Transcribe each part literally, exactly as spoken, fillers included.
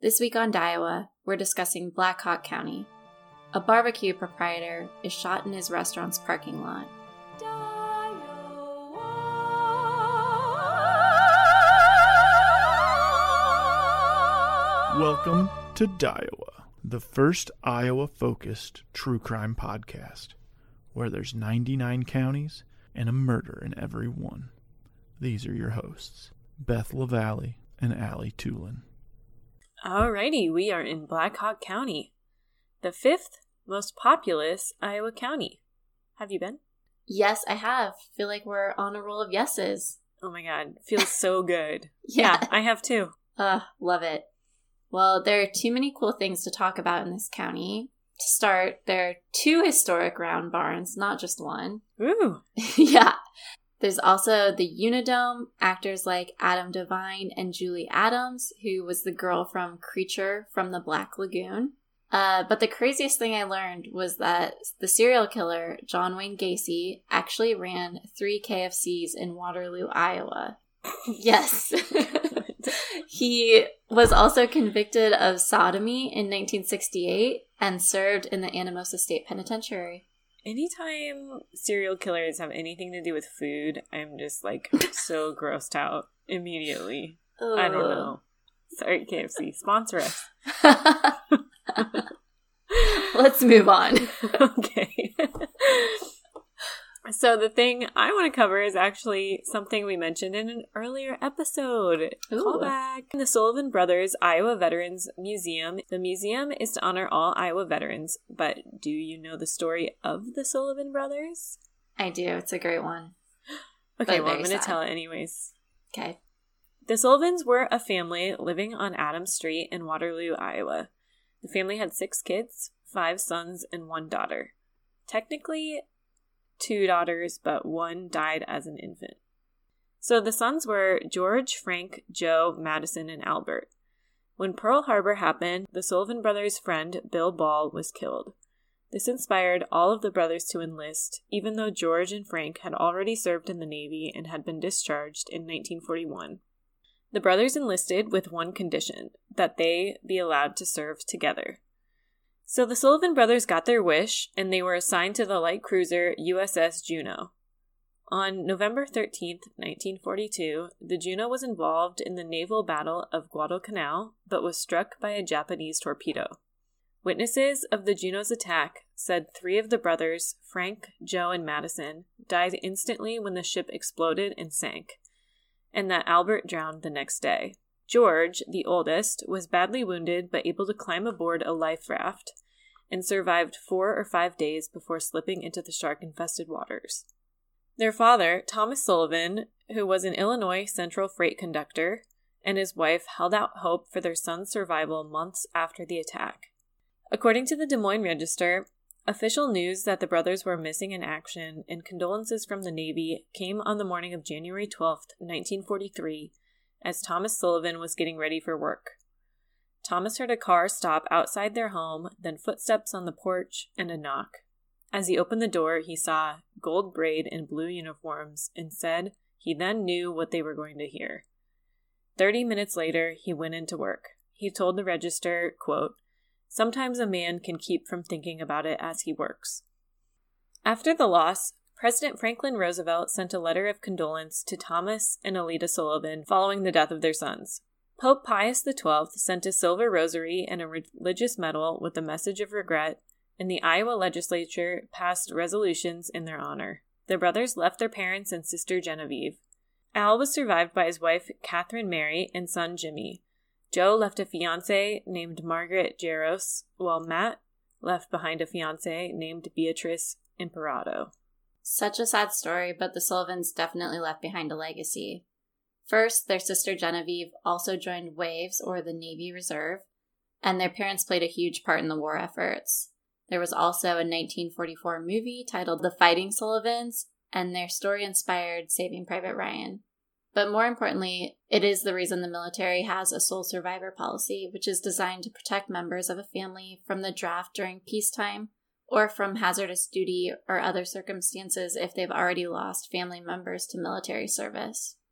This week on Daiwa, we're discussing Black Hawk County. A barbecue proprietor is shot in his restaurant's parking lot. Welcome to Daiwa, the first Iowa-focused true crime podcast, where there's ninety-nine counties and a murder in every one. These are your hosts, Beth LaValle and Allie Tulin. Alrighty, we are in Black Hawk County, the fifth most populous Iowa county. Have you been? Yes, I have. Feel like we're on a roll of yeses. Oh my god, feels so good. Yeah. yeah, I have too. Uh, love it. Well, there are too many cool things to talk about in this county. To start, there are two historic round barns, not just one. Ooh. Yeah. There's also the Unidome, actors like Adam Devine and Julie Adams, who was the girl from Creature from the Black Lagoon. Uh, but the craziest thing I learned was that the serial killer, John Wayne Gacy, actually ran three K F Cs in Waterloo, Iowa. Yes. He was also convicted of sodomy in nineteen sixty-eight and served in the Anamosa State Penitentiary. Anytime serial killers have anything to do with food, I'm just like so grossed out immediately. Ugh. I don't know. Sorry, K F C. Sponsor us. Let's move on. Okay. So the thing I want to cover is actually something we mentioned in an earlier episode. Call back. The Sullivan Brothers Iowa Veterans Museum. The museum is to honor all Iowa veterans, but do you know the story of the Sullivan Brothers? I do. It's a great one. Okay, well, I'm going to tell it anyways. Okay. The Sullivans were a family living on Adams Street in Waterloo, Iowa. The family had six kids, five sons, and one daughter. Technically, two daughters, but one died as an infant. So the sons were George, Frank, Joe, Madison, and Albert. When Pearl Harbor happened, the Sullivan brothers' friend Bill Ball was killed. This inspired all of the brothers to enlist, even though George and Frank had already served in the Navy and had been discharged in nineteen forty-one. The brothers enlisted with one condition, that they be allowed to serve together. So the Sullivan brothers got their wish, and they were assigned to the light cruiser U S S Juneau. On November thirteenth, nineteen forty-two, the Juneau was involved in the naval battle of Guadalcanal, but was struck by a Japanese torpedo. Witnesses of the Juneau's attack said three of the brothers, Frank, Joe, and Madison, died instantly when the ship exploded and sank, and that Albert drowned the next day. George, the oldest, was badly wounded but able to climb aboard a life raft and survived four or five days before slipping into the shark-infested waters. Their father, Thomas Sullivan, who was an Illinois Central freight conductor, and his wife held out hope for their son's survival months after the attack. According to the Des Moines Register, official news that the brothers were missing in action and condolences from the Navy came on the morning of January twelfth, nineteen forty-three, as Thomas Sullivan was getting ready for work. Thomas heard a car stop outside their home, then footsteps on the porch, and a knock. As he opened the door, he saw gold braid and blue uniforms and said he then knew what they were going to hear. Thirty minutes later, he went into work. He told the Register, quote, "Sometimes a man can keep from thinking about it as he works." After the loss, President Franklin Roosevelt sent a letter of condolence to Thomas and Alida Sullivan following the death of their sons. Pope Pius the twelfth sent a silver rosary and a religious medal with a message of regret, and the Iowa legislature passed resolutions in their honor. The brothers left their parents and sister Genevieve. Al was survived by his wife Catherine Mary and son Jimmy. Joe left a fiancée named Margaret Jaros, while Matt left behind a fiancée named Beatrice Imperato. Such a sad story, but the Sullivans definitely left behind a legacy. First, their sister Genevieve also joined Waves, or the Navy Reserve, and their parents played a huge part in the war efforts. There was also a nineteen forty-four movie titled The Fighting Sullivans, and their story inspired Saving Private Ryan. But more importantly, it is the reason the military has a sole survivor policy, which is designed to protect members of a family from the draft during peacetime or from hazardous duty or other circumstances if they've already lost family members to military service.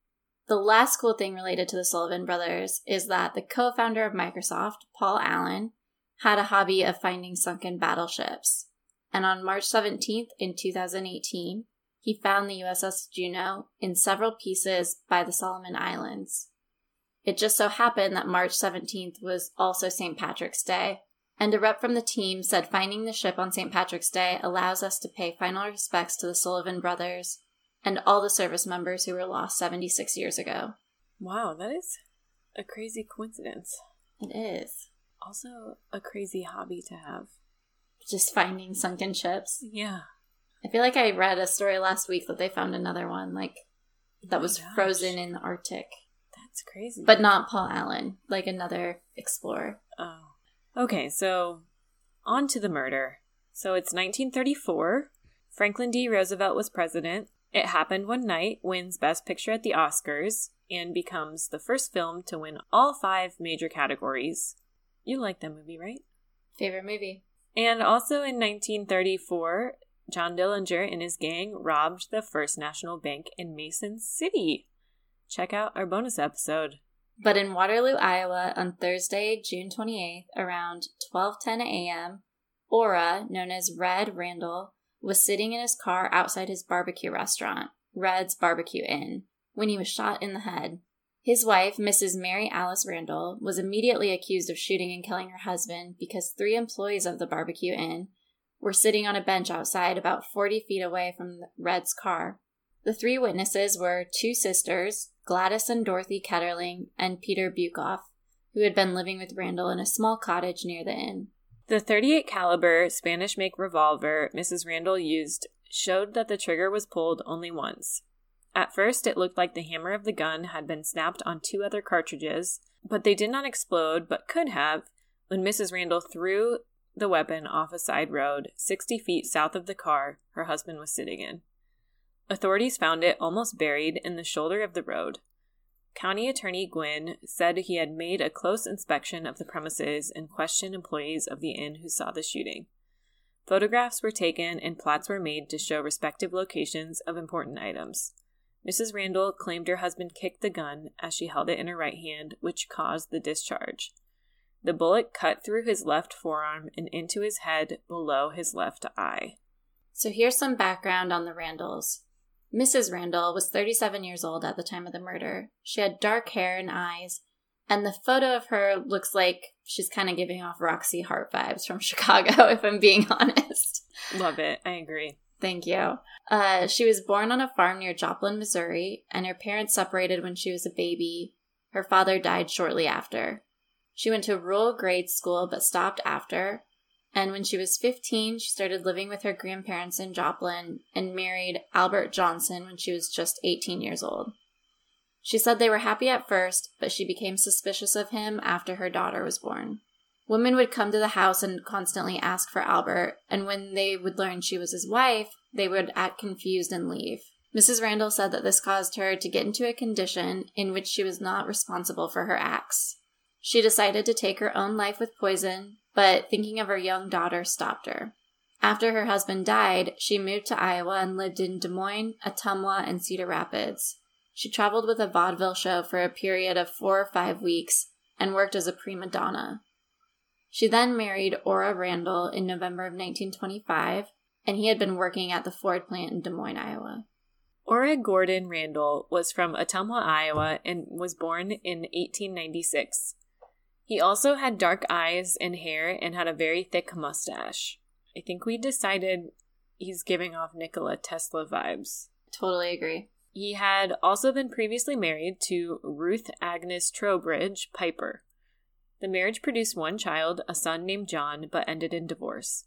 The last cool thing related to the Sullivan brothers is that the co-founder of Microsoft, Paul Allen, had a hobby of finding sunken battleships. And on March seventeenth in two thousand eighteen, he found the U S S Juno in several pieces by the Solomon Islands. It just so happened that March seventeenth was also Saint Patrick's Day, and a rep from the team said finding the ship on Saint Patrick's Day allows us to pay final respects to the Sullivan brothers and all the service members who were lost seventy-six years ago. Wow, that is a crazy coincidence. It is. Also a crazy hobby to have. Just finding sunken ships. Yeah. I feel like I read a story last week that they found another one, like, that Oh was my gosh. frozen in the Arctic. That's crazy. But not Paul Allen, like another explorer. Oh. Okay, so on to the murder. So it's nineteen thirty-four. Franklin D. Roosevelt was president. It happened one night, wins Best Picture at the Oscars, and becomes the first film to win all five major categories. You like that movie, right? Favorite movie? And also in nineteen thirty-four, John Dillinger and his gang robbed the First National Bank in Mason City. Check out our bonus episode. But in Waterloo, Iowa, on Thursday, June twenty-eighth, around twelve ten a.m., Ora, known as Red Randall, was sitting in his car outside his barbecue restaurant, Red's Barbecue Inn, when he was shot in the head. His wife, Missus Mary Alice Randall, was immediately accused of shooting and killing her husband because three employees of the Barbecue Inn were sitting on a bench outside about forty feet away from Red's car. The three witnesses were two sisters, Gladys and Dorothy Ketterling, and Peter Bukoff, who had been living with Randall in a small cottage near the inn. The thirty-eight caliber Spanish-make revolver Missus Randall used showed that the trigger was pulled only once. At first, it looked like the hammer of the gun had been snapped on two other cartridges, but they did not explode, but could have, when Missus Randall threw the weapon off a side road sixty feet south of the car her husband was sitting in. Authorities found it almost buried in the shoulder of the road. County Attorney Gwynn said he had made a close inspection of the premises and questioned employees of the inn who saw the shooting. Photographs were taken and plats were made to show respective locations of important items. Missus Randall claimed her husband kicked the gun as she held it in her right hand, which caused the discharge. The bullet cut through his left forearm and into his head below his left eye. So here's some background on the Randalls. Missus Randall was thirty-seven years old at the time of the murder. She had dark hair and eyes, and the photo of her looks like she's kind of giving off Roxy Hart vibes from Chicago, if I'm being honest. Love it. I agree. Thank you. Uh, she was born on a farm near Joplin, Missouri, and her parents separated when she was a baby. Her father died shortly after. She went to rural grade school but stopped after, and when she was fifteen, she started living with her grandparents in Joplin and married Albert Johnson when she was just eighteen years old. She said they were happy at first, but she became suspicious of him after her daughter was born. Women would come to the house and constantly ask for Albert, and when they would learn she was his wife, they would act confused and leave. Missus Randall said that this caused her to get into a condition in which she was not responsible for her acts. She decided to take her own life with poison, but thinking of her young daughter stopped her. After her husband died, she moved to Iowa and lived in Des Moines, Ottumwa, and Cedar Rapids. She traveled with a vaudeville show for a period of four or five weeks and worked as a prima donna. She then married Ora Randall in November of nineteen twenty-five, and he had been working at the Ford plant in Des Moines, Iowa. Ora Gordon Randall was from Ottumwa, Iowa, and was born in eighteen ninety-six. He also had dark eyes and hair and had a very thick mustache. I think we decided he's giving off Nikola Tesla vibes. Totally agree. He had also been previously married to Ruth Agnes Trowbridge Piper. The marriage produced one child, a son named John, but ended in divorce.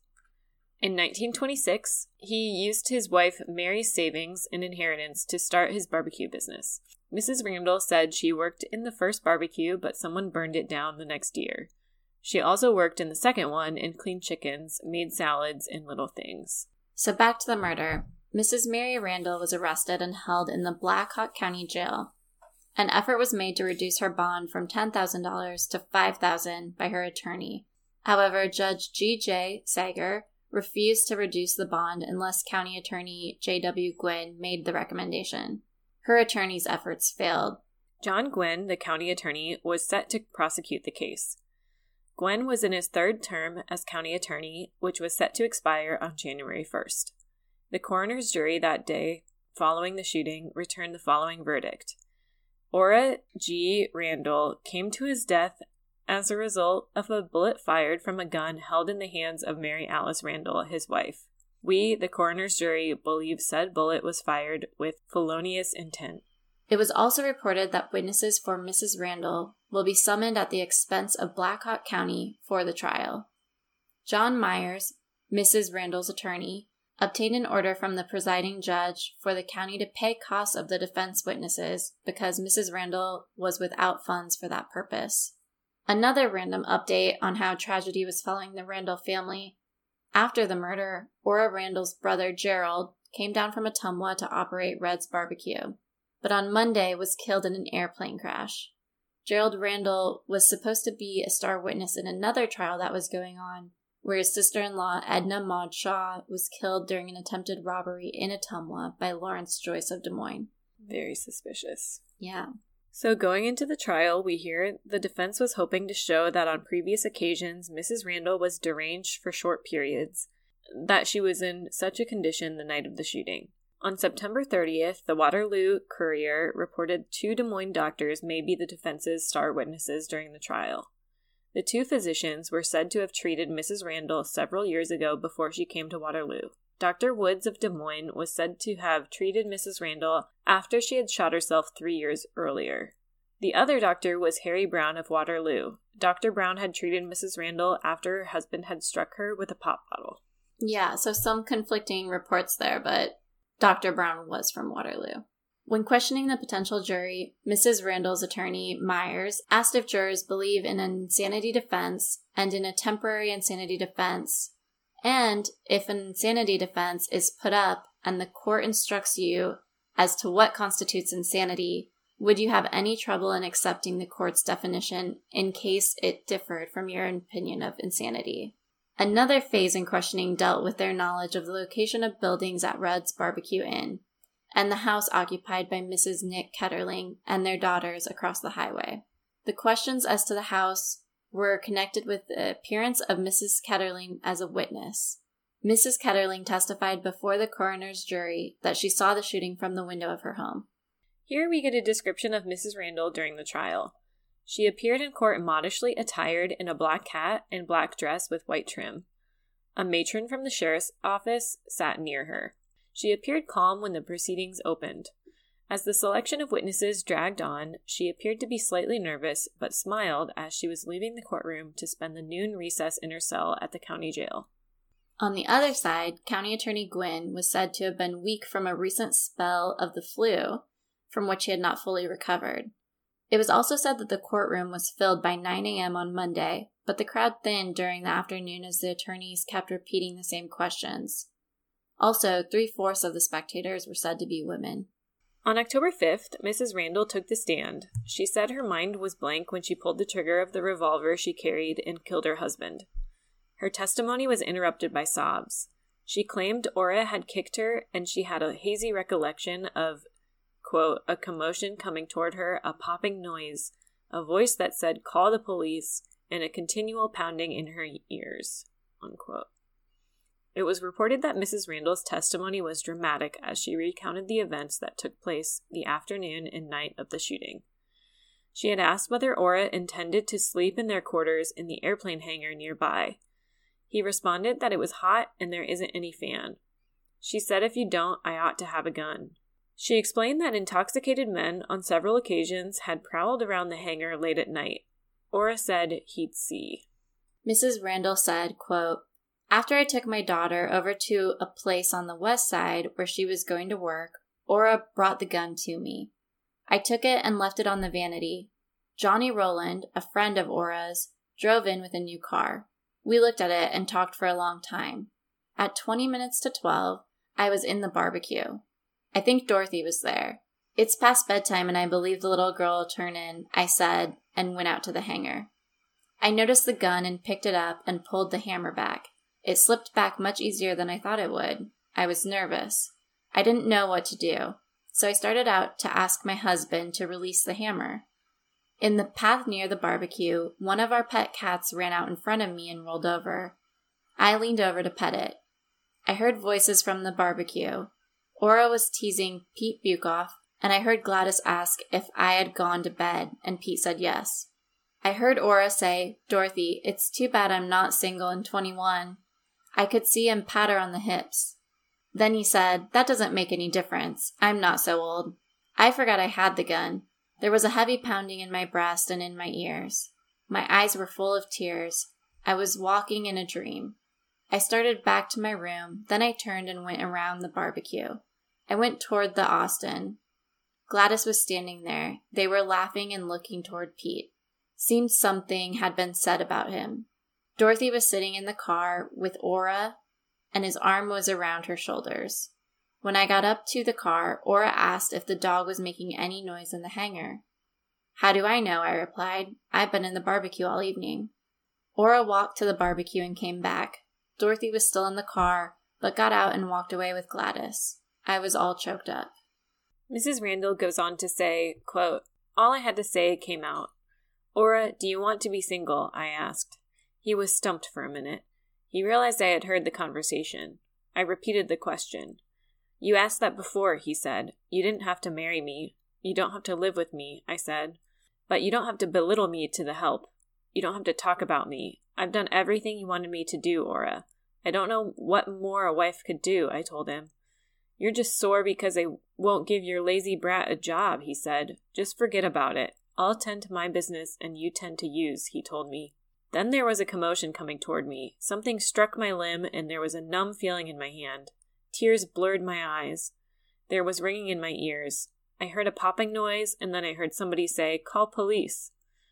In nineteen twenty-six, he used his wife Mary's savings and inheritance to start his barbecue business. Missus Randall said she worked in the first barbecue, but someone burned it down the next year. She also worked in the second one and cleaned chickens, made salads, and little things. So back to the murder. Missus Mary Randall was arrested and held in the Black Hawk County Jail. An effort was made to reduce her bond from ten thousand dollars to five thousand dollars by her attorney. However, Judge G J Sager refused to reduce the bond unless County Attorney J W Gwynn made the recommendation. Her attorney's efforts failed. John Gwynn, the county attorney, was set to prosecute the case. Gwynn was in his third term as county attorney, which was set to expire on January first. The coroner's jury that day, following the shooting, returned the following verdict. Ora G. Randall came to his death as a result of a bullet fired from a gun held in the hands of Mary Alice Randall, his wife. We, the coroner's jury, believe said bullet was fired with felonious intent. It was also reported that witnesses for Missus Randall will be summoned at the expense of Black Hawk County for the trial. John Myers, Missus Randall's attorney, obtained an order from the presiding judge for the county to pay costs of the defense witnesses because Missus Randall was without funds for that purpose. Another random update on how tragedy was following the Randall family. After the murder, Ora Randall's brother Gerald came down from Ottumwa to operate Red's Barbecue, but on Monday was killed in an airplane crash. Gerald Randall was supposed to be a star witness in another trial that was going on, where his sister-in-law Edna Maud Shaw was killed during an attempted robbery in Ottumwa by Lawrence Joyce of Des Moines. Very suspicious. Yeah. So going into the trial, we hear the defense was hoping to show that on previous occasions, Missus Randall was deranged for short periods, that she was in such a condition the night of the shooting. On September thirtieth, the Waterloo Courier reported two Des Moines doctors may be the defense's star witnesses during the trial. The two physicians were said to have treated Missus Randall several years ago before she came to Waterloo. Doctor Woods of Des Moines was said to have treated Missus Randall after she had shot herself three years earlier. The other doctor was Harry Brown of Waterloo. Doctor Brown had treated Missus Randall after her husband had struck her with a pop bottle. Yeah, so some conflicting reports there, but Doctor Brown was from Waterloo. When questioning the potential jury, Missus Randall's attorney, Myers, asked if jurors believe in an insanity defense and in a temporary insanity defense, and if an insanity defense is put up and the court instructs you as to what constitutes insanity, would you have any trouble in accepting the court's definition in case it differed from your opinion of insanity? Another phase in questioning dealt with their knowledge of the location of buildings at Red's Barbecue Inn and the house occupied by Missus Nick Ketterling and their daughters across the highway. The questions as to the house were connected with the appearance of Missus Ketterling as a witness. Missus Ketterling testified before the coroner's jury that she saw the shooting from the window of her home. Here we get a description of Missus Randall during the trial. She appeared in court modishly attired in a black hat and black dress with white trim. A matron from the sheriff's office sat near her. She appeared calm when the proceedings opened. As the selection of witnesses dragged on, she appeared to be slightly nervous, but smiled as she was leaving the courtroom to spend the noon recess in her cell at the county jail. On the other side, County Attorney Gwynn was said to have been weak from a recent spell of the flu, from which he had not fully recovered. It was also said that the courtroom was filled by nine a.m. on Monday, but the crowd thinned during the afternoon as the attorneys kept repeating the same questions. Also, three-fourths of the spectators were said to be women. On October fifth, Missus Randall took the stand. She said her mind was blank when she pulled the trigger of the revolver she carried and killed her husband. Her testimony was interrupted by sobs. She claimed Ora had kicked her, and she had a hazy recollection of, quote, a commotion coming toward her, a popping noise, a voice that said, "Call the police," and a continual pounding in her ears, unquote. It was reported that Missus Randall's testimony was dramatic as she recounted the events that took place the afternoon and night of the shooting. She had asked whether Ora intended to sleep in their quarters in the airplane hangar nearby. He responded that it was hot and there isn't any fan. She said, "If you don't, I ought to have a gun." She explained that intoxicated men on several occasions had prowled around the hangar late at night. Ora said he'd see. Missus Randall said, quote, "After I took my daughter over to a place on the west side where she was going to work, Ora brought the gun to me. I took it and left it on the vanity. Johnny Rowland, a friend of Ora's, drove in with a new car. We looked at it and talked for a long time. At twenty minutes to twelve, I was in the barbecue. I think Dorothy was there. It's past bedtime and I believe the little girl will turn in, I said, and went out to the hangar. I noticed the gun and picked it up and pulled the hammer back. It slipped back much easier than I thought it would. I was nervous. I didn't know what to do. so I started out to ask my husband to release the hammer. In the path near the barbecue, one of our pet cats ran out in front of me and rolled over. I leaned over to pet it. I heard voices from the barbecue. Aura was teasing Pete Bukoff, and I heard Gladys ask if I had gone to bed, and Pete said yes. I heard Aura say, "Dorothy, it's too bad I'm not single and twenty-one. I could see him pat her on the hips. Then he said, "That doesn't make any difference. I'm not so old." I forgot I had the gun. There was a heavy pounding in my breast and in my ears. My eyes were full of tears. I was walking in a dream. I started back to my room, then I turned and went around the barbecue. I went toward the Austin. Gladys was standing there. They were laughing and looking toward Pete. Seemed something had been said about him. Dorothy was sitting in the car with Aura, and his arm was around her shoulders. When I got up to the car, Aura asked if the dog was making any noise in the hangar. "How do I know?" I replied. "I've been in the barbecue all evening." Aura walked to the barbecue and came back. Dorothy was still in the car, but got out and walked away with Gladys. I was all choked up. Missus Randall goes on to say, quote, "All I had to say came out. 'Aura, do you want to be single?' I asked. He was stumped for a minute. He realized I had heard the conversation. I repeated the question. 'You asked that before,' he said. 'You didn't have to marry me. You don't have to live with me,' I said. 'But you don't have to belittle me to the help. You don't have to talk about me. I've done everything you wanted me to do, Aura. I don't know what more a wife could do,' I told him. 'You're just sore because they won't give your lazy brat a job,' he said. 'Just forget about it. I'll tend to my business and you tend to use,' he told me. Then there was a commotion coming toward me. Something struck my limb and there was a numb feeling in my hand. Tears blurred my eyes. There was ringing in my ears. I heard a popping noise and then I heard somebody say, 'Call police.'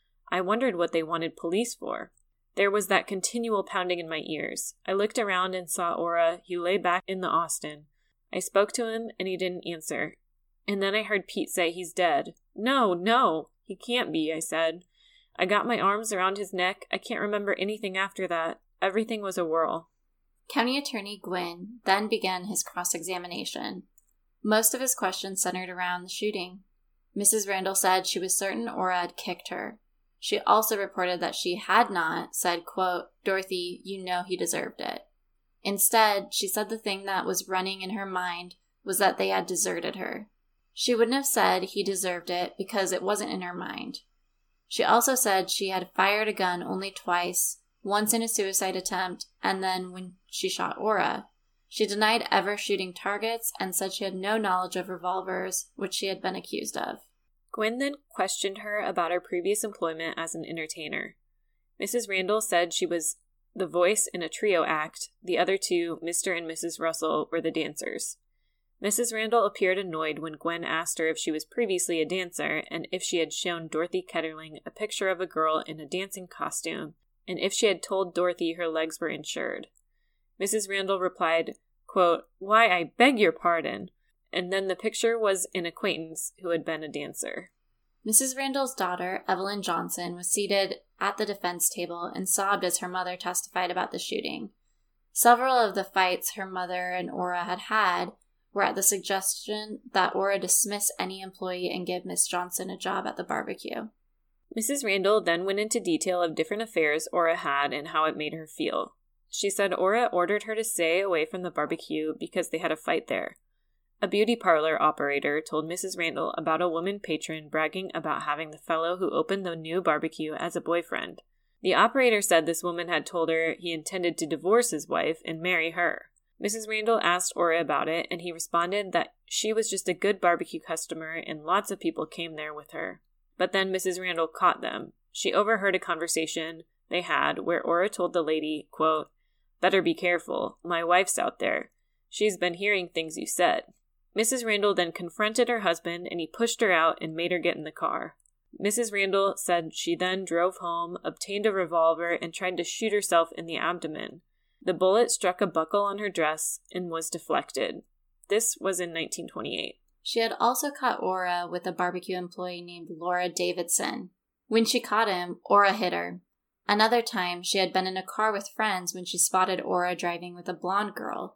I wondered what they wanted police for. There was that continual pounding in my ears. I looked around and saw Aura. He lay back in the Austin. I spoke to him and he didn't answer. And then I heard Pete say he's dead. 'No, no, he can't be,' I said. I got my arms around his neck. I can't remember anything after that. Everything was a whirl." County Attorney Gwynn then began his cross-examination. Most of his questions centered around the shooting. Missus Randall said she was certain Aura had kicked her. She also reported that she had not said, quote, "Dorothy, you know he deserved it." Instead, she said the thing that was running in her mind was that they had deserted her. She wouldn't have said he deserved it because it wasn't in her mind. She also said she had fired a gun only twice, once in a suicide attempt, and then when she shot Aura. She denied ever shooting targets and said she had no knowledge of revolvers, which she had been accused of. Gwynn then questioned her about her previous employment as an entertainer. Missus Randall said she was the voice in a trio act. The other two, Mister and Missus Russell, were the dancers. Missus Randall appeared annoyed when Gwen asked her if she was previously a dancer and if she had shown Dorothy Ketterling a picture of a girl in a dancing costume, and if she had told Dorothy her legs were insured. Missus Randall replied, quote, "Why, I beg your pardon," and then the picture was an acquaintance who had been a dancer. Missus Randall's daughter, Evelyn Johnson, was seated at the defense table and sobbed as her mother testified about the shooting. Several of the fights her mother and Aura had had were at the suggestion that Aura dismiss any employee and give Miss Johnson a job at the barbecue. Missus Randall then went into detail of different affairs Aura had and how it made her feel. She said Aura ordered her to stay away from the barbecue because they had a fight there. A beauty parlor operator told Missus Randall about a woman patron bragging about having the fellow who opened the new barbecue as a boyfriend. The operator said this woman had told her he intended to divorce his wife and marry her. Missus Randall asked Aura about it, and he responded that she was just a good barbecue customer and lots of people came there with her. But then Missus Randall caught them. She overheard a conversation they had where Aura told the lady, quote, "Better be careful. My wife's out there. She's been hearing things you said." Missus Randall then confronted her husband, and he pushed her out and made her get in the car. Missus Randall said she then drove home, obtained a revolver, and tried to shoot herself in the abdomen. The bullet struck a buckle on her dress and was deflected. This was in nineteen twenty-eight. She had also caught Aura with a barbecue employee named Laura Davidson. When she caught him, Aura hit her. Another time, she had been in a car with friends when she spotted Aura driving with a blonde girl.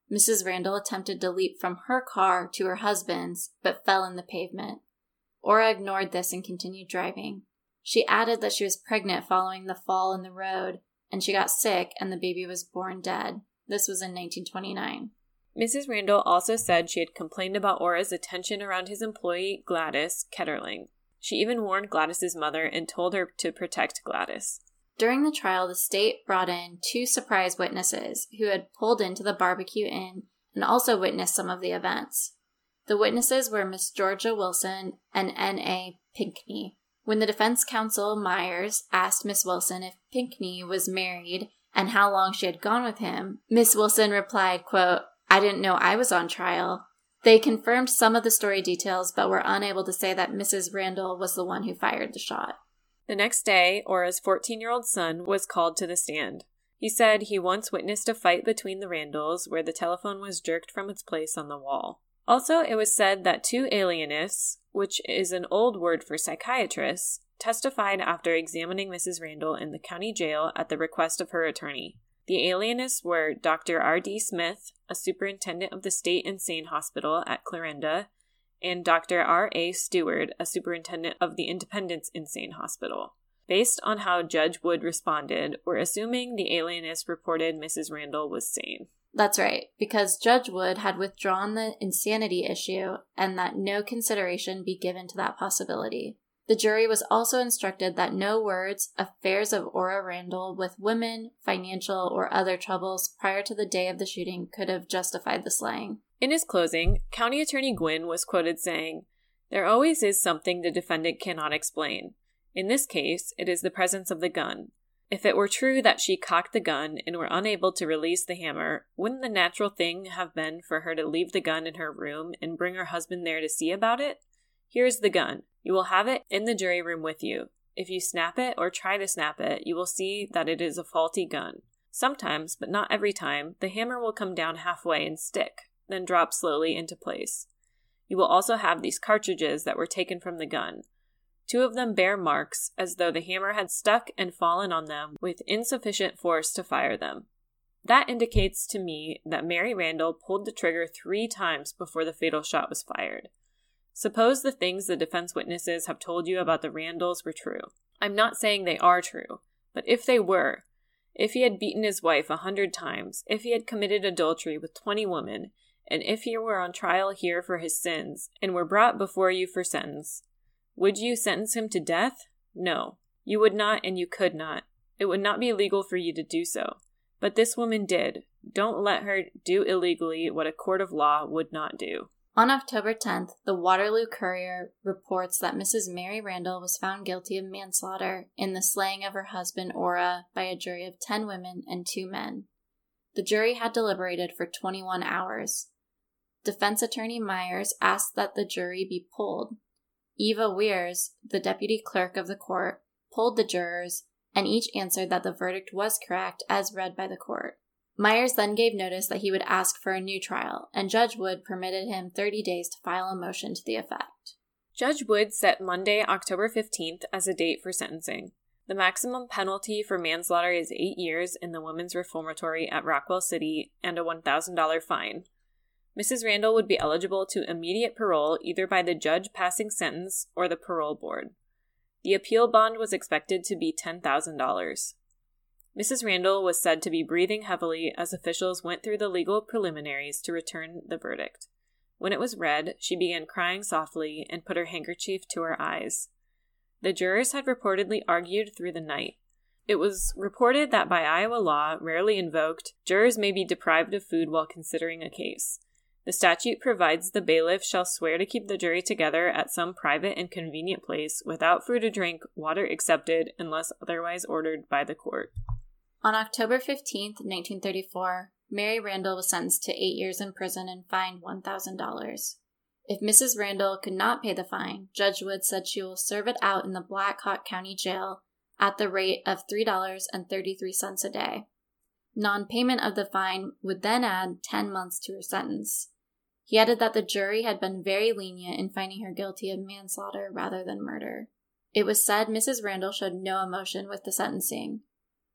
Missus Randall attempted to leap from her car to her husband's, but fell in the pavement. Ora ignored this and continued driving. She added that she was pregnant following the fall in the road, and she got sick and the baby was born dead. This was in nineteen twenty-nine. Missus Randall also said she had complained about Ora's attention around his employee, Gladys Ketterling. She even warned Gladys's mother and told her to protect Gladys. During the trial, the state brought in two surprise witnesses who had pulled into the barbecue inn and also witnessed some of the events. The witnesses were Miss Georgia Wilson and N A Pinckney. When the defense counsel, Myers, asked Miss Wilson if Pinckney was married and how long she had gone with him, Miss Wilson replied, quote, "I didn't know I was on trial." They confirmed some of the story details, but were unable to say that Missus Randall was the one who fired the shot. The next day, Ora's fourteen-year-old son was called to the stand. He said he once witnessed a fight between the Randalls where the telephone was jerked from its place on the wall. Also, it was said that two alienists, which is an old word for psychiatrists, testified after examining Missus Randall in the county jail at the request of her attorney. The alienists were Doctor R D Smith, a superintendent of the State Insane Hospital at Clarinda, and Doctor R A Stewart, a superintendent of the Independence Insane Hospital. Based on how Judge Wood responded, we're assuming the alienists reported Missus Randall was sane. That's right, because Judge Wood had withdrawn the insanity issue and that no consideration be given to that possibility. The jury was also instructed that no words, affairs of Ora Randall with women, financial, or other troubles prior to the day of the shooting could have justified the slaying. In his closing, County Attorney Gwynn was quoted saying, "There always is something the defendant cannot explain. In this case, it is the presence of the gun. If it were true that she cocked the gun and were unable to release the hammer, wouldn't the natural thing have been for her to leave the gun in her room and bring her husband there to see about it? Here's the gun. You will have it in the jury room with you. If you snap it or try to snap it, you will see that it is a faulty gun. Sometimes, but not every time, the hammer will come down halfway and stick, then drop slowly into place. You will also have these cartridges that were taken from the gun. Two of them bear marks as though the hammer had stuck and fallen on them with insufficient force to fire them. That indicates to me that Mary Randall pulled the trigger three times before the fatal shot was fired. Suppose the things the defense witnesses have told you about the Randalls were true. I'm not saying they are true, but if they were, if he had beaten his wife a hundred times, if he had committed adultery with twenty women, and if he were on trial here for his sins, and were brought before you for sentence, would you sentence him to death? No. You would not, and you could not. It would not be legal for you to do so. But this woman did. Don't let her do illegally what a court of law would not do. On October tenth, the Waterloo Courier reports that Missus Mary Randall was found guilty of manslaughter in the slaying of her husband, Ora, by a jury of ten women and two men. The jury had deliberated for twenty-one hours. Defense Attorney Myers asked that the jury be polled. Eva Weirs, the deputy clerk of the court, polled the jurors, and each answered that the verdict was correct as read by the court. Myers then gave notice that he would ask for a new trial, and Judge Wood permitted him thirty days to file a motion to the effect. Judge Wood set Monday, October fifteenth as a date for sentencing. The maximum penalty for manslaughter is eight years in the Women's Reformatory at Rockwell City and a one thousand dollars fine. Missus Randall would be eligible to immediate parole either by the judge passing sentence or the parole board. The appeal bond was expected to be ten thousand dollars. Missus Randall was said to be breathing heavily as officials went through the legal preliminaries to return the verdict. When it was read, she began crying softly and put her handkerchief to her eyes. The jurors had reportedly argued through the night. It was reported that by Iowa law, rarely invoked, jurors may be deprived of food while considering a case. The statute provides the bailiff shall swear to keep the jury together at some private and convenient place without food or drink, water excepted, unless otherwise ordered by the court. On October fifteenth, nineteen thirty-four, Mary Randall was sentenced to eight years in prison and fined one thousand dollars. If Missus Randall could not pay the fine, Judge Wood said she will serve it out in the Black Hawk County Jail at the rate of three dollars and thirty-three cents a day. Non-payment of the fine would then add ten months to her sentence. He added that the jury had been very lenient in finding her guilty of manslaughter rather than murder. It was said Missus Randall showed no emotion with the sentencing.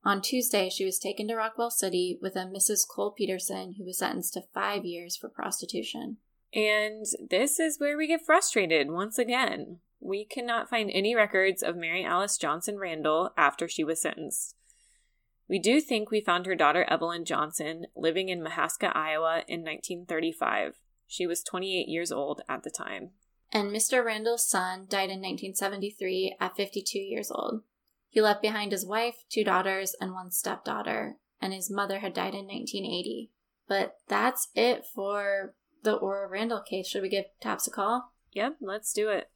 On Tuesday, she was taken to Rockwell City with a Missus Cole Peterson, who was sentenced to five years for prostitution. And this is where we get frustrated once again. We cannot find any records of Mary Alice Johnson Randall after she was sentenced. We do think we found her daughter Evelyn Johnson living in Mahaska, Iowa in nineteen thirty-five. She was twenty-eight years old at the time. And Mister Randall's son died in nineteen seventy-three at fifty-two years old. He left behind his wife, two daughters, and one stepdaughter, and his mother had died in nineteen eighty. But that's it for the Ora Randall case. Should we give Taps a call? Yep, let's do it.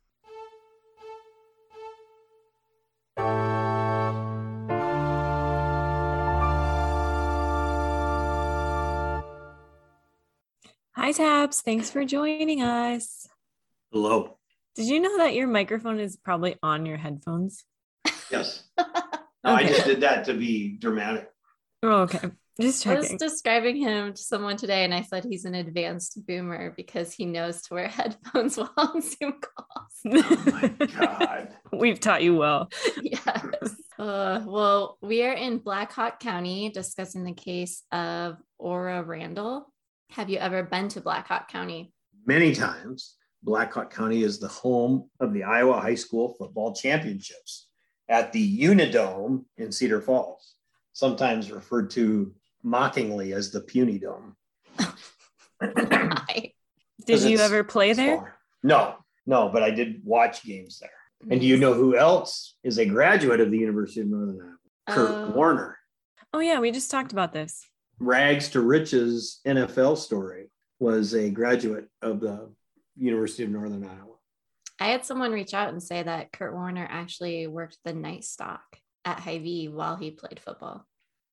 Hi, Taps. Thanks for joining us. Hello. Did you know that your microphone is probably on your headphones? Yes. No, I Okay. just did that to be dramatic. Oh, okay. Just I was checking. describing him to someone today, and I said he's an advanced boomer because he knows to wear headphones while on Zoom calls. Oh my God. We've taught you well. Yes. Uh, well, we are in Black Hawk County discussing the case of Ora Randall. Have you ever been to Black Hawk County? Many times, Black Hawk County is the home of the Iowa High School Football Championships at the Unidome in Cedar Falls, sometimes referred to mockingly as the Puny Dome. Hi. Did you it's ever play there? smaller. No, no, but I did watch games there. And do you know who else is a graduate of the University of Northern Iowa? Kurt Uh, Warner. Oh, yeah. We just talked about this. Rags to Riches N F L story was a graduate of the University of Northern Iowa. I had someone reach out and say that Kurt Warner actually worked the night stock at Hy-Vee while he played football.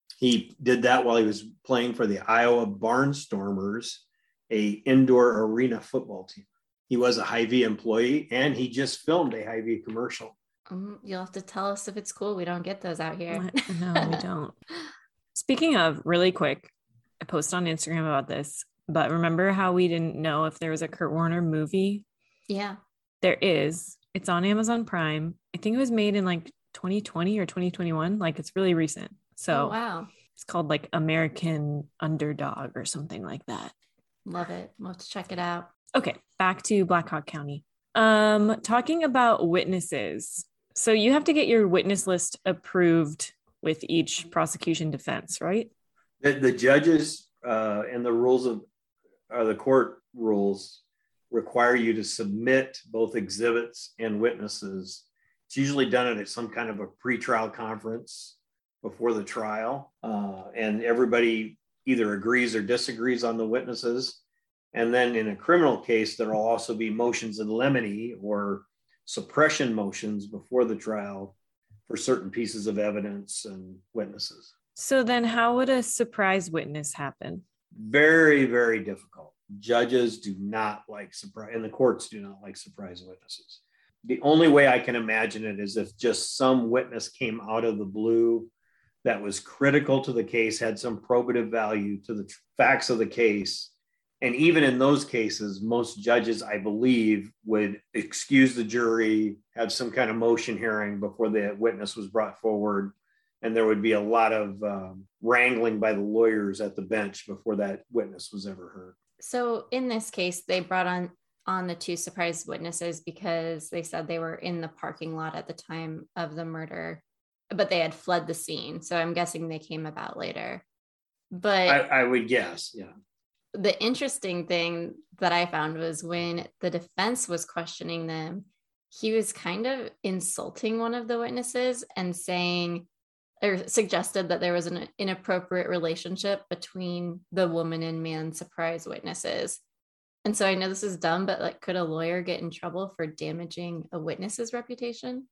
He did that while he was playing for the Iowa Barnstormers, a indoor arena football team. He was a Hy-Vee employee, and he just filmed a Hy-Vee commercial. Um, you'll have to tell us if it's cool. We don't get those out here. No, we don't. Speaking of, really quick, I posted on Instagram about this, but remember how we didn't know if there was a Kurt Warner movie? Yeah. There is. It's on Amazon Prime. I think it was made in like twenty twenty or twenty twenty-one. Like, it's really recent. So Oh, wow. it's called like American Underdog or something like that. Love it. We'll have to check it out. Okay, back to Black Hawk County. Um, talking about witnesses. So you have to get your witness list approved with each prosecution defense, right? The, the judges uh, and the rules of uh, the court rules require you to submit both exhibits and witnesses. It's usually done at some kind of a pretrial conference before the trial, uh, and everybody either agrees or disagrees on the witnesses. And then in a criminal case, there will also be motions in limine or suppression motions before the trial for certain pieces of evidence and witnesses. So then how would a surprise witness happen? Very, very difficult. Judges do not like surprise, and the courts do not like surprise witnesses. The only way I can imagine it is if just some witness came out of the blue that was critical to the case, had some probative value to the facts of the case. And even in those cases, most judges, I believe, would excuse the jury, have some kind of motion hearing before the witness was brought forward. And there would be a lot of um, wrangling by the lawyers at the bench before that witness was ever heard. So in this case, they brought on on the two surprise witnesses because they said they were in the parking lot at the time of the murder, but they had fled the scene. So I'm guessing they came about later. But I, I would guess, yeah. The interesting thing that I found was when the defense was questioning them, he was kind of insulting one of the witnesses and saying, or suggested that there was an inappropriate relationship between the woman and man surprise witnesses. And so I know this is dumb, but like, could a lawyer get in trouble for damaging a witness's reputation?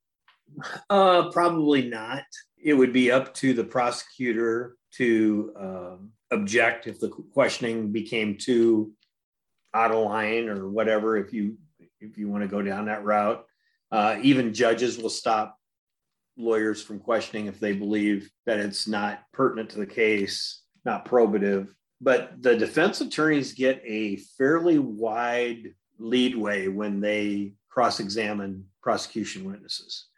Uh, probably not. It would be up to the prosecutor to um, object if the questioning became too out of line or whatever. If you if you want to go down that route, uh, even judges will stop lawyers from questioning if they believe that it's not pertinent to the case, not probative. But the defense attorneys get a fairly wide leadway when they cross-examine prosecution witnesses.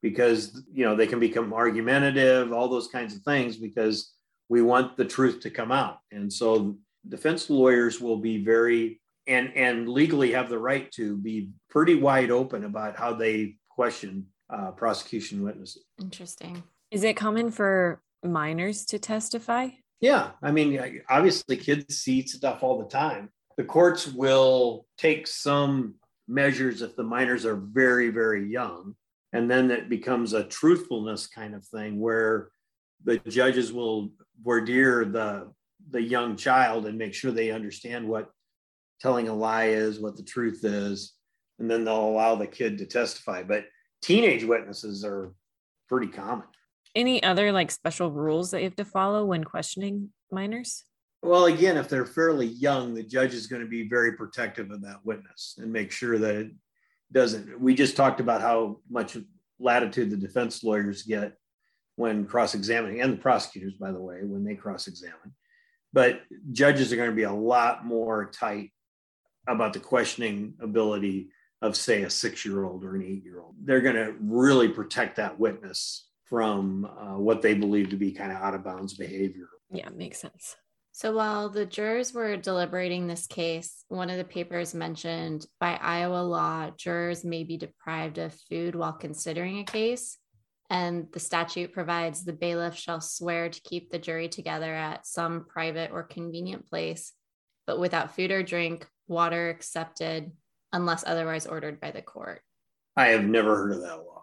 because, you know, they can become argumentative, all those kinds of things, because we want the truth to come out. And so defense lawyers will be very, and, and legally have the right to be pretty wide open about how they question uh, prosecution witnesses. Interesting. Is it common for minors to testify? Yeah. I mean, obviously kids see stuff all the time. The courts will take some measures if the minors are very, very young. And then it becomes a truthfulness kind of thing where the judges will voir dire the, the young child and make sure they understand what telling a lie is, what the truth is, and then they'll allow the kid to testify. But teenage witnesses are pretty common. Any other like special rules that you have to follow when questioning minors? Well, again, if they're fairly young, the judge is going to be very protective of that witness and make sure that it doesn't. We just talked about how much latitude the defense lawyers get when cross-examining, and the prosecutors, by the way, when they cross-examine. But judges are going to be a lot more tight about the questioning ability of, say, a six-year-old or an eight-year-old. They're going to really protect that witness from uh, what they believe to be kind of out-of-bounds behavior. Yeah, makes sense. So while the jurors were deliberating this case, one of the papers mentioned by Iowa law, jurors may be deprived of food while considering a case. And the statute provides the bailiff shall swear to keep the jury together at some private or convenient place, but without food or drink, water accepted, unless otherwise ordered by the court. I have never heard of that law.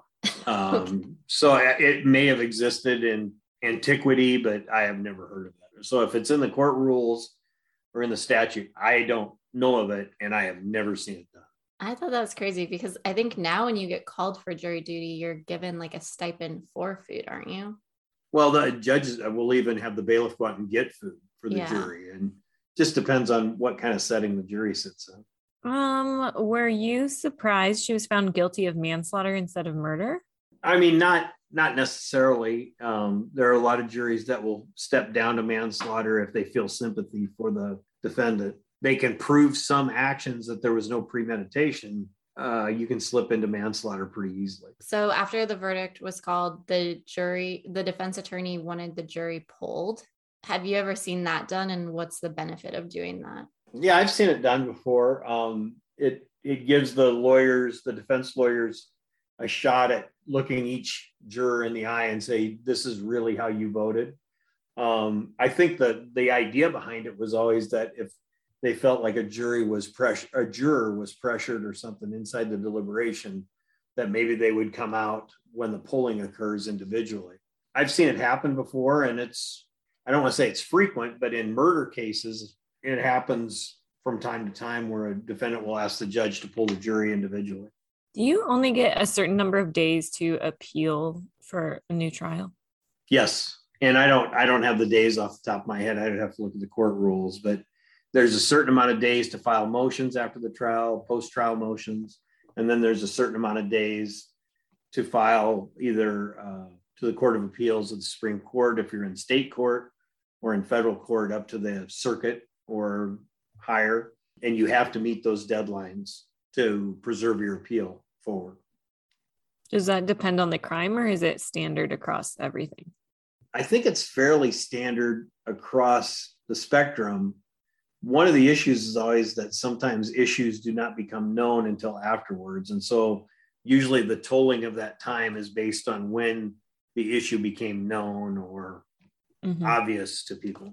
Um, so it may have existed in antiquity, but I have never heard of that. So if it's in the court rules or in the statute, I don't know of it, and I have never seen it done. I thought that was crazy because I think now when you get called for jury duty, you're given like a stipend for food, aren't you? Well, the judges will even have the bailiff go out and get food for the Yeah. jury, and just depends on what kind of setting the jury sits in. Um, were you surprised she was found guilty of manslaughter instead of murder? I mean, not not necessarily. Um, there are a lot of juries that will step down to manslaughter if they feel sympathy for the defendant. They can prove some actions that there was no premeditation. Uh, you can slip into manslaughter pretty easily. So after the verdict was called, the jury, the defense attorney wanted the jury polled. Have you ever seen that done? And what's the benefit of doing that? Yeah, I've seen it done before. Um, it it gives the lawyers, the defense lawyers, a shot at looking each juror in the eye and say, this is really how you voted. Um, I think that the idea behind it was always that if they felt like a jury was pressure, a juror was pressured or something inside the deliberation, that maybe they would come out when the polling occurs individually. I've seen it happen before, and it's, I don't want to say it's frequent, but in murder cases, it happens from time to time where a defendant will ask the judge to pull the jury individually. Do you only get a certain number of days to appeal for a new trial? Yes. And I don't, I don't have the days off the top of my head. I'd have to look at the court rules, but there's a certain amount of days to file motions after the trial, post-trial motions. And then there's a certain amount of days to file either uh, to the Court of Appeals of the Supreme Court, if you're in state court, or in federal court up to the circuit or higher. And you have to meet those deadlines to preserve your appeal forward. Does that depend on the crime, or is it standard across everything? I think it's fairly standard across the spectrum. One of the issues is always that sometimes issues do not become known until afterwards. And so usually the tolling of that time is based on when the issue became known or mm-hmm. obvious to people.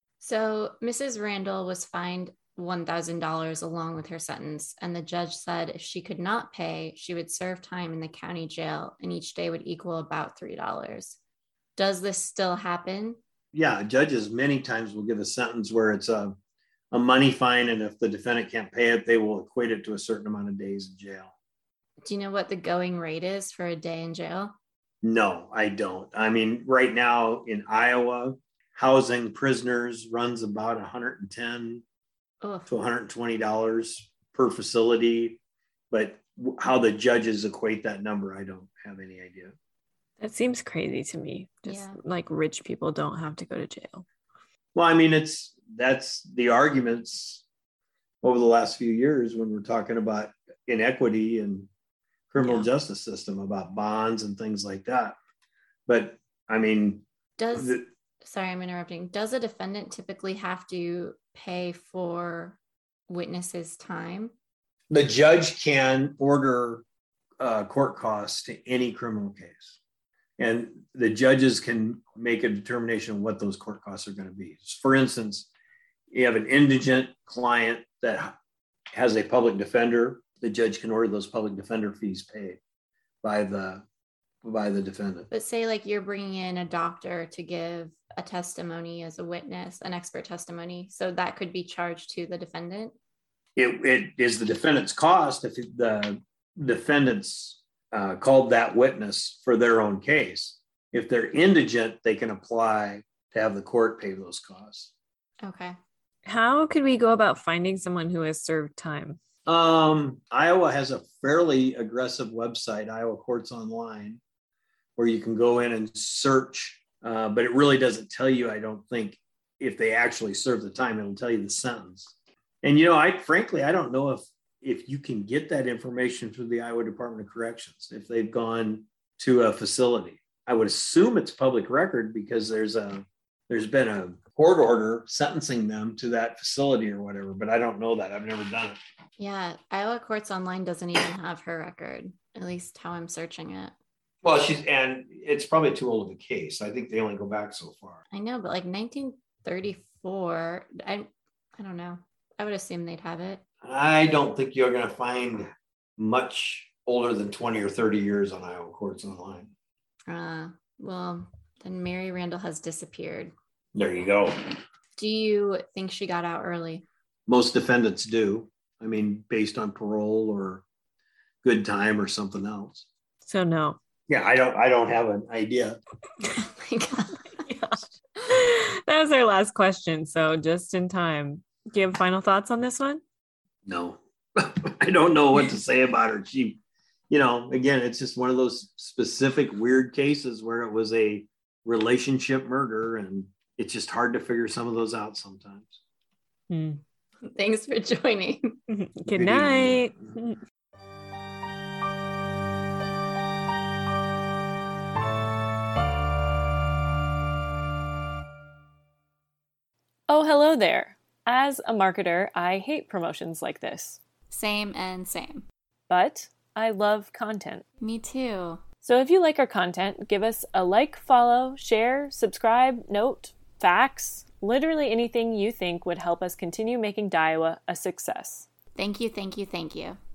So Missus Randall was fined one thousand dollars along with her sentence, and the judge said if she could not pay, she would serve time in the county jail, and each day would equal about three dollars. Does this still happen? Yeah, judges many times will give a sentence where it's a, a money fine, and if the defendant can't pay it, they will equate it to a certain amount of days in jail. Do you know what the going rate is for a day in jail? No, I don't. I mean, right now in Iowa, housing prisoners runs about one hundred ten Ugh. to one hundred twenty dollars per facility, but how the judges equate that number, I don't have any idea. That seems crazy to me. Just yeah. like rich people don't have to go to jail. Well, I mean, it's that's the arguments over the last few years when we're talking about inequity and criminal Yeah. justice system about bonds and things like that. But I mean, Does the, sorry, I'm interrupting. Does a defendant typically have to pay for witnesses' time? the judge can order uh, court costs to any criminal case. And the judges can make a determination of what those court costs are going to be. For instance, you have an indigent client that has a public defender, the judge can order those public defender fees paid by the by the defendant. But say like you're bringing in a doctor to give a testimony as a witness, an expert testimony, so that could be charged to the defendant? It, it is the defendant's cost if the defendant's uh, called that witness for their own case. If they're indigent, they can apply to have the court pay those costs. Okay. How could we go about finding someone who has served time? Um, Iowa has a fairly aggressive website, Iowa Courts Online, where you can go in and search, uh, but it really doesn't tell you, I don't think, if they actually serve the time. It'll tell you the sentence. And, you know, I frankly, I don't know if if you can get that information through the Iowa Department of Corrections, if they've gone to a facility. I would assume it's public record because there's a there's been a court order sentencing them to that facility or whatever, but I don't know that. I've never done it. Yeah, Iowa Courts Online doesn't even have her record, at least how I'm searching it. Well, she's, and it's probably too old of a case. I think they only go back so far. I know, but like nineteen thirty-four, I I don't know. I would assume they'd have it. I don't think you're going to find much older than twenty or thirty years on Iowa Courts Online. Uh, well, then Mary Randall has disappeared. There you go. Do you think she got out early? Most defendants do. I mean, based on parole or good time or something else. So no. Yeah, I don't I don't have an idea. Oh my God. That was our last question. So just in time. Do you have final thoughts on this one? No. I don't know what to say about her. She, you know, again, it's just one of those specific weird cases where it was a relationship murder, and it's just hard to figure some of those out sometimes. Hmm. Thanks for joining. Good, Good night. evening. Oh, hello there. As a marketer, I hate promotions like this, Same and same. but I love content. Me too. So if you like our content, give us a like, follow, share, subscribe, note, fax, literally anything you think would help us continue making Daiwa a success. Thank you, thank you, thank you.